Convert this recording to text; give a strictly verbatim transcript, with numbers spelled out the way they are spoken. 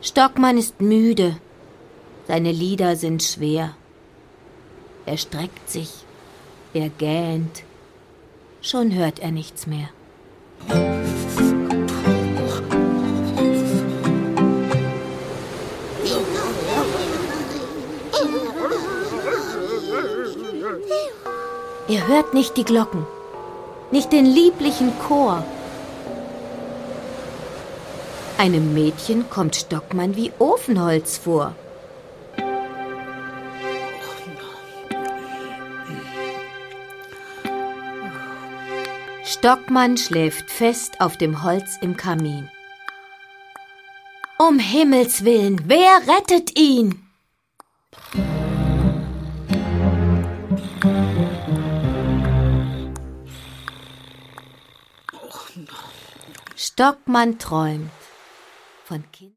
Stockmann ist müde. Seine Lider sind schwer. Er streckt sich, er gähnt. Schon hört er nichts mehr. Er hört nicht die Glocken, nicht den lieblichen Chor. Einem Mädchen kommt Stockmann wie Ofenholz vor. Stockmann schläft fest auf dem Holz im Kamin. Um Himmels willen, wer rettet ihn? Stockmann träumt von Kind.